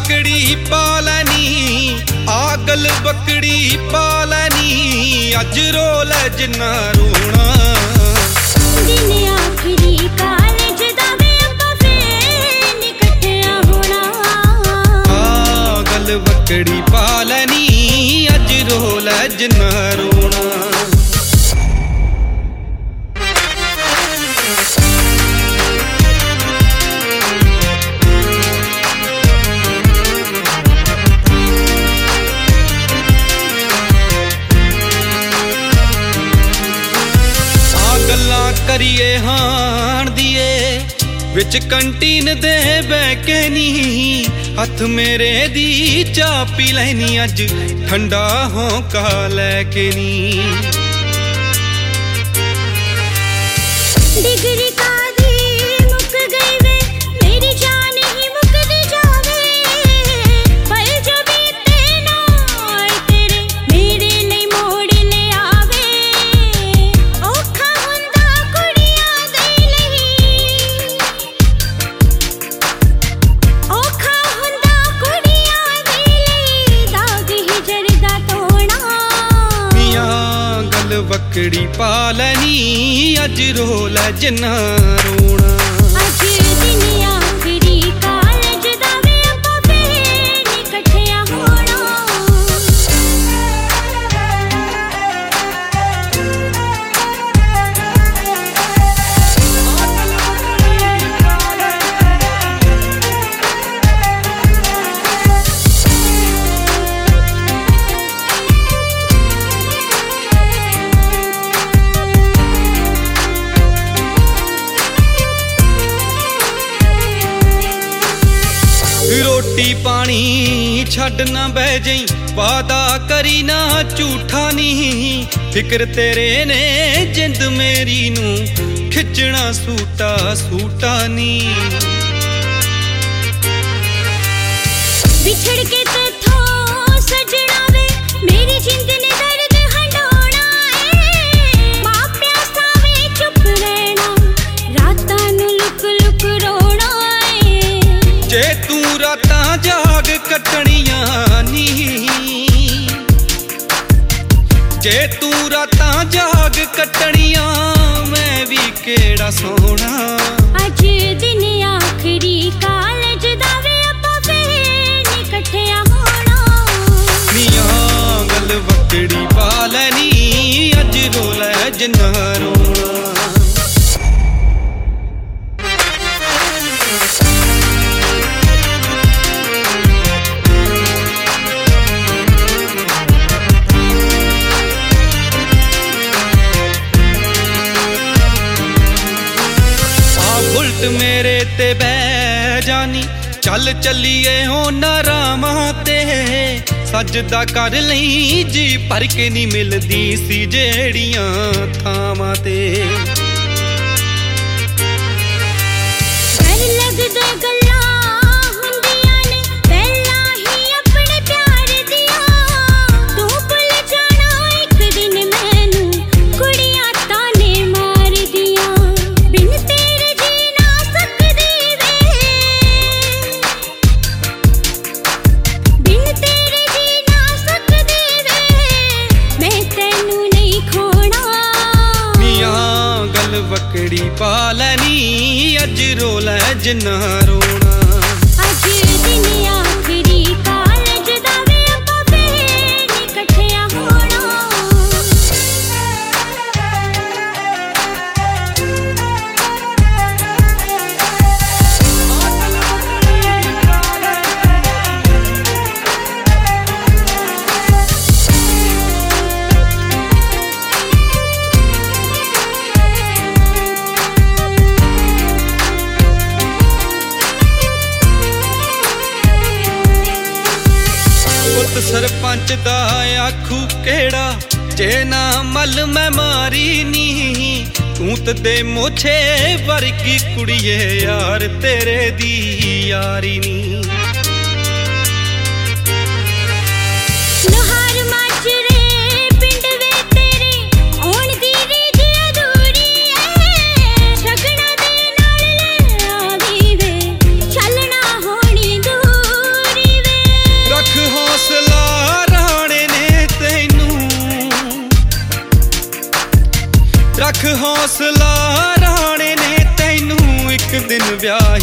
बकड़ी पालनी आगल बकड़ी पालनी अज रोल जिन्ना रोना दिन आखिरी कालज दा वे आपां फेर नी कट्ठियां होना आगल बकड़ी पालनी अज रोल जिन्ना रोना करिए हाण दिए विच कंटीन दे बैके नी हथ मेरे दी चा पी लैनी अज ठंडा होंका लैके नी डिग्री कादी मुक गई वे मेरी जान ही मुकदी जावे पल जो बीते नाल तेरे मेरे लिए मोड़ ले आवे औखा हुंदा कुड़ियां दे लई औखा हुंदा कुड़ियां दे लई दाग ही जरदा तोड़ा मियां गल बकड़ी पालनी अज रोल जिन्ना रोना अज दिन आखिरी कालज दा वे आपां फेर नी कट्ठियां होना रोटी पानी छड़ ना बह जई वादा करी ना झूठा नहीं फिक्र तेरे ने जिंद मेरी नू खिचना सूटा सूटा नी बिछड़ के तेथों सजना वे मेरी जिंद ने दर्द हंडोना ए मापिया सावे चुप रहना रातां नू लुक लुक रोना ए जे तू रातां जाग कटणियां नी जे तू रातां जाग कटणियां मैं भी केड़ा सोना अज दिन आखिरी कालज दा वे आपां फेर नी कट्ठियां होना मियां गल बकड़ी पालनी अज रोल जिन्ना रोना बुलट मेरे ते बह जानी चल चलिए हो नारामा ते सजदा कर लई जी पर के नहीं मिलदी सी जेड़ियां थावां ते डर लगदा गल्लां हुंदियां ने पहला ही अपने प्यार दियां तू भुल जाना एक दिन मैनू कुड़ियां ताने मार दियां बिन तेरे जी ना सकदी वे बिन तेरे जी ना सकदी वे मैं तैनू नहीं खोना मियां गल बकड़ी पालनी अज रोल जिन्ना रोना अज दिन आखिरी कालज दा वे आपां फेर नी कट्ठियां होना सरपंच दा आखू केड़ा जे ना मल मैं मारी नी तू ते दे मोछे वर्गी कुड़िए यार तेरे दी यारी नी लोहार माजरे पिंड वे तेरे ओण दी रीज अधूरी ऐ शगना दे नाल ले आवी वे चलना होनी दूरी ਫੈਸਲਾ ਰਾਣੇ ਨੇ ਤੈਨੂੰ ਇੱਕ ਦਿਨ ਵਿਆਹ